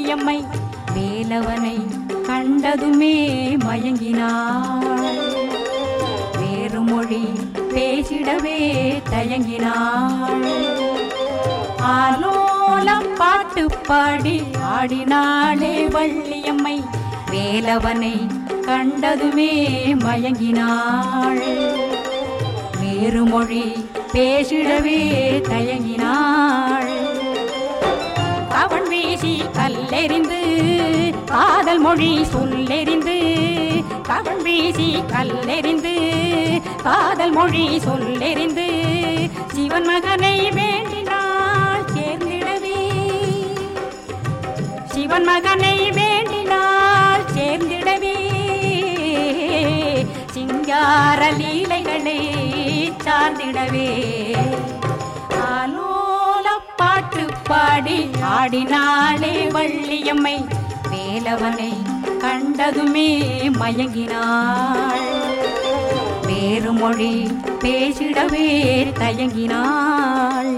வள்ளியம்மை வேலவனை கண்டதுமே மயங்கினாள். வேறு மொழி பேசிடவே தயங்கினாள். ஆலோலம் பாட்டு பாடி ஆடினாளே வள்ளியம்மை வேலவனை கண்டதுமே மயங்கினாள். வேறு மொழி பேசிடவே தயங்கினாள். அவன் வீசி கல்லெறிந்து காதல் மொழி சொல்லெறிந்து, அவன் வீசி கல்லெறிந்து காதல் மொழி சொல்லெறிந்து சிவன் மகனை வேண்டினாள் சேர்ந்திடவே. சிவன் மகனை வேண்டினாள் சேர்ந்திடவே. சிங்கார லீலைகளை சார்ந்திடவே. ஆலோல பாட்டு பாடி ஆடினாளே வள்ளியம்மை வேலவனை கண்டதுமே மயங்கினாள். வேறு மொழி பேசிடவே தயங்கினாள்.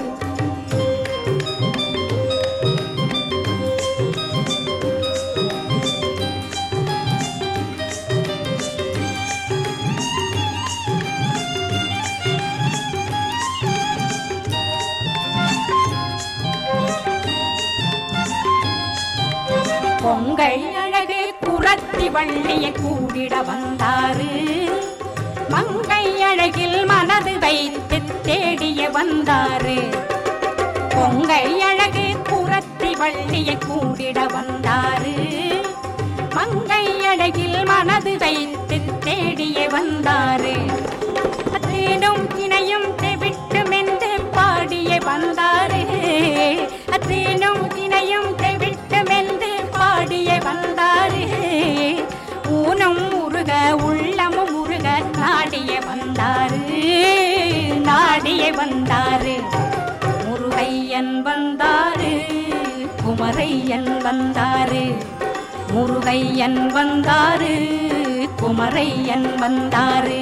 பொங்கை அழகு குரத்தி வள்ளியை கூடிட வந்தாரு. மங்கை அழகில் மனது வைத்து தேடிய வந்தாரு. பொங்கை அழகு குரத்தி வள்ளியை கூடிட வந்தாரு. மங்கை அழகில் மனது வைத்து தேடிய வந்தாரு. அத்தேனும் இணையும் தெவிட்டும் என்று பாடிய வந்தாரு. அத்தேனும் இணையும் தெவிட்டும் என்று பாடிய வந்தாரு. ஊனும் முருக உள்ளமும் முருக நாடிய வந்தாரு. நாடிய வந்தாரு. முருகையன் வந்தாரு. குமரையன் வந்தாரு. முருகையன் வந்தாரு. குமரையன் வந்தாரு.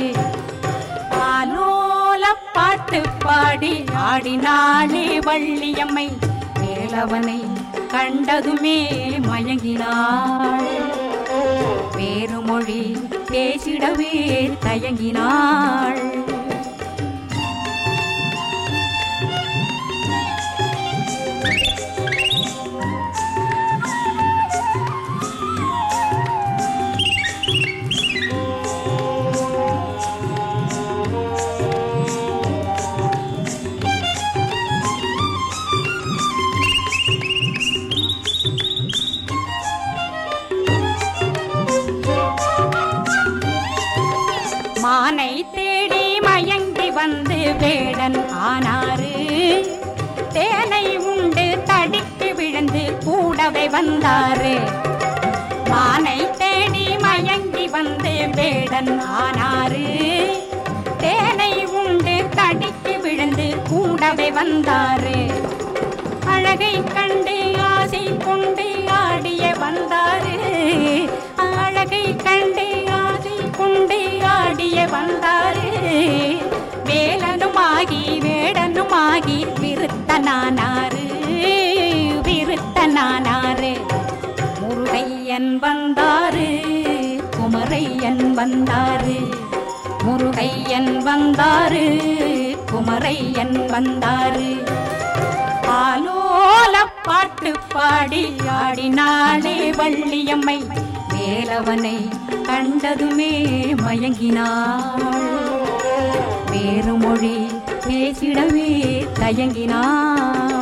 ஆலோல பாட்டு பாடி ஆடினாளே வள்ளியம்மை வேலவனை கண்டதுமே மயங்கினாள். வேறு மொழி பேசிடவே தயங்கினாள். மானை தேடி மயங்கி வந்து வேடன் ஆனாரு. தேனை உண்டு தடிக்கு விழுந்து கூடவே வந்தாரு. மானை தேடி மயங்கி வந்து வேடன் ஆனாரு. தேனை உண்டு தடிக்கு விழுந்து கூடவே வந்தாரு. அழகை கண்டு ஆசை கொண்டு ஆடிய வந்தாரு. அழகை கண்டு ஆசை கொண்டு ஆடிய வந்தாரு. வேலனுமாகி வேடனுமாகி விருத்தனானாரு. விருத்தனானாரு. முருகையன் வந்தாரு. குமரையன் வந்தாரு. முருகையன் வந்தாரு. குமரையன் வந்தாரு. ஆலோல பாட்டு பாடி ஆடினாளே வள்ளியம்மை வேலவனை கண்டதுமே மயங்கினாள். வேறு மொழி பேசிடவே தயங்கினாள்.